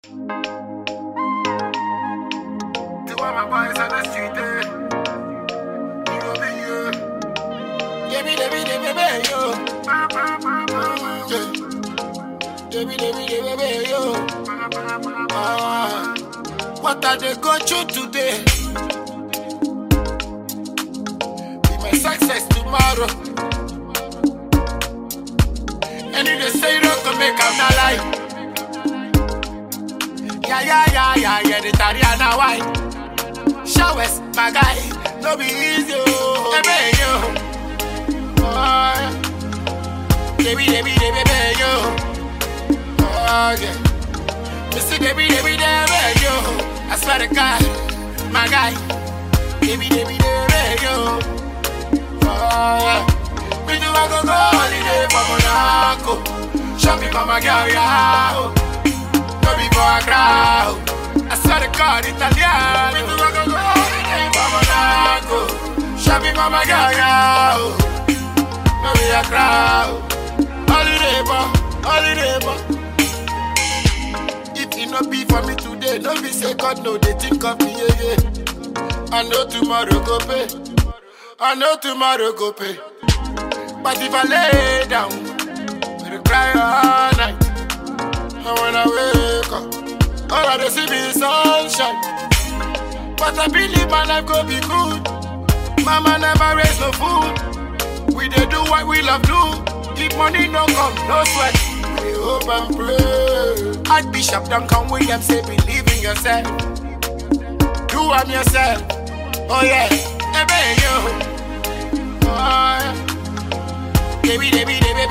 To all my boys on the street, you know me, Debbie, yo. Debbie, yo. What are they going through today? Be my success tomorrow. And if they say you don't come make I'm not lie. Yeah, the Tariana white. Showers, my guy, no be easy, oh. Hey, yo. Oh, Debbie, yo. Oh, yeah. Mr. Debbie, yo. I swear to God, my guy. Debbie, yo. Oh, yeah. We do I go holiday for Monaco. Shopping for my girl, yeah. No be for a crowd. I swear to God, Italiano. We do I go holiday for Monaco. Shopping for my girl, yeah. No be a crowd. Holiday, boy. If it not be for me today, no be say God, no, they think of me, yeah. I know tomorrow go pay. But if I lay down, I'll cry all night. And when I wake up, all I see is sunshine. But I believe my life go be good. Mama never raised no food. We dey do what we love do. If money no come, no sweat. We hope and pray. Archbishop Duncan Williams say believe in yourself. Do on yourself. Oh yeah, hey, yo. Oh yeah. Debbie, yo.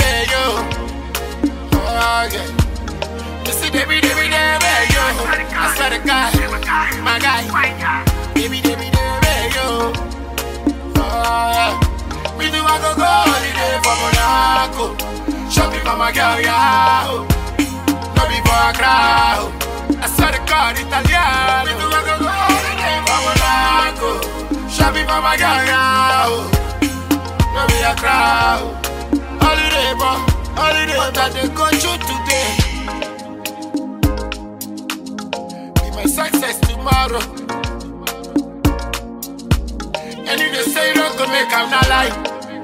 Oh, yeah. You see, Debbie, yo. I swear to God, my guy. Debbie, yo. Oh, yeah. We do I go holiday for Monaco. Shopping for my girl, yeah. No be for a crowd. I swear to God, Italiano. We do I go holiday for Monaco. Shopping for my girl, yeah. No be a crowd. Holiday, what are they going through today? Be my success tomorrow. And if they say you don't go make I'm not lie.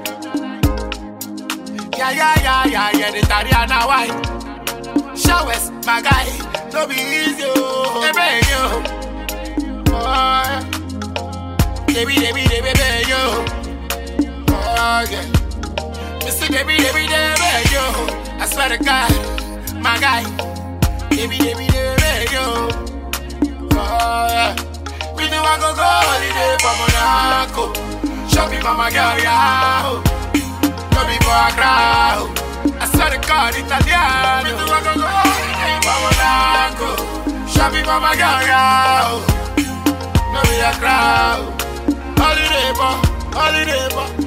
Yeah, the Tariana white. Showers, my guy, no be easy, oh. Hey, yo. Oh, Debbie, yo. Oh, yeah. Mr. Debbie, yo. I swear to God, my guy. Debbie, yo. Oh, yeah. We do I go holiday for Monaco. Shopping for my girl, yeah. No be for a crowd. I swear to God, Italiano. We do I go holiday for Monaco. Shopping for my girl, yeah. No be a crowd. Holiday, boy.